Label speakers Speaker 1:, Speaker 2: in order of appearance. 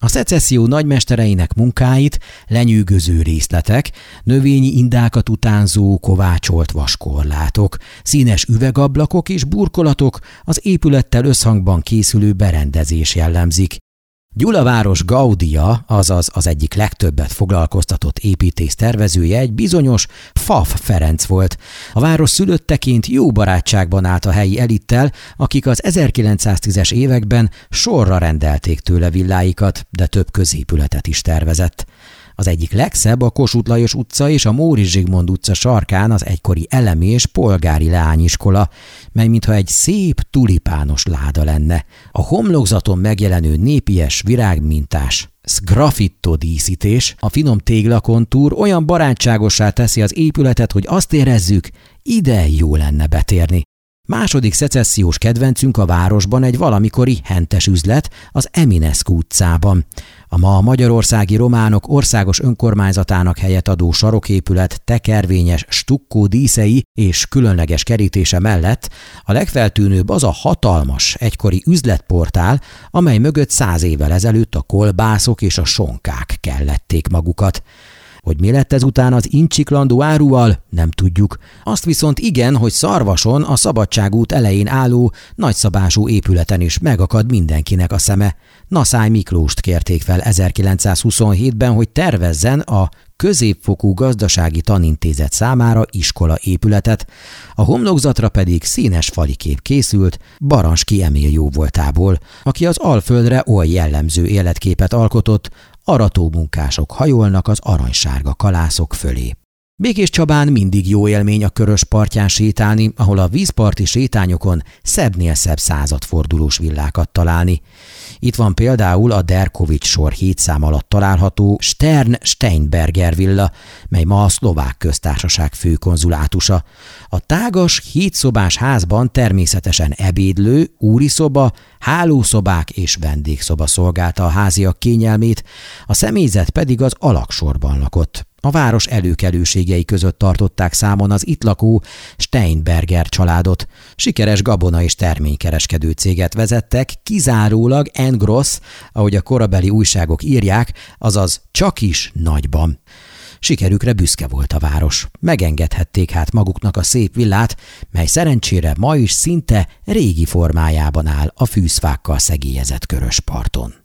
Speaker 1: A szecesszió nagymestereinek munkáit lenyűgöző részletek, növényi indákat utánzó kovácsolt vaskorlátok, színes üvegablakok és burkolatok, az épülettel összhangban készülő berendezés jellemzik. Gyula város Gaudia, azaz az egyik legtöbbet foglalkoztatott építész tervezője egy bizonyos Pfaff Ferenc volt. A város szülötteként jó barátságban állt a helyi elittel, akik az 1910-es években sorra rendelték tőle villáikat, de több középületet is tervezett. Az egyik legszebb a Kossuth Lajos utca és a Móricz Zsigmond utca sarkán az egykori elemi és polgári leányiskola, mely mintha egy szép tulipános láda lenne. A homlokzaton megjelenő népies virágmintás sgraffito díszítés, a finom téglakontúr olyan barátságossá teszi az épületet, hogy azt érezzük, ide jó lenne betérni. Második szecessziós kedvencünk a városban egy valamikori hentes üzlet, az Eminescu utcában. A ma magyarországi románok országos önkormányzatának helyet adó saroképület tekervényes stukkó díszei és különleges kerítése mellett a legfeltűnőbb az a hatalmas, egykori üzletportál, amely mögött 100 évvel ezelőtt a kolbászok és a sonkák kellették magukat. Hogy mi lett ezután az incsiklandó áruval, nem tudjuk. Azt viszont igen, hogy Szarvason a Szabadságút elején álló nagyszabású épületen is megakad mindenkinek a szeme. Naszály Miklóst kérték fel 1927-ben, hogy tervezzen a Középfokú Gazdasági Tanintézet számára iskolaépületet, a homlokzatra pedig színes falikép készült Baranski Emil jóvoltából, aki az Alföldre oly jellemző életképet alkotott, aratómunkások hajolnak az aranysárga kalászok fölé. Békéscsabán mindig jó élmény a Körös partján sétálni, ahol a vízparti sétányokon szebbnél szebb századfordulós villákat találni. Itt van például a Derkovics sor 7 szám alatt található Stern-Steinberger villa, mely ma a Szlovák Köztársaság főkonzulátusa. A tágas 7 szobás házban természetesen ebédlő, úriszoba, hálószobák és vendégszoba szolgálta a háziak kényelmét, a személyzet pedig az alagsorban lakott. A város előkelőségei között tartották számon az itt lakó Steinberger családot. Sikeres gabona- és terménykereskedő céget vezettek, kizárólag en gros, ahogy a korabeli újságok írják, azaz csak is nagyban. Sikerükre büszke volt a város. Megengedhették hát maguknak a szép villát, mely szerencsére ma is szinte régi formájában áll a fűzfákkal szegélyezett Körös parton.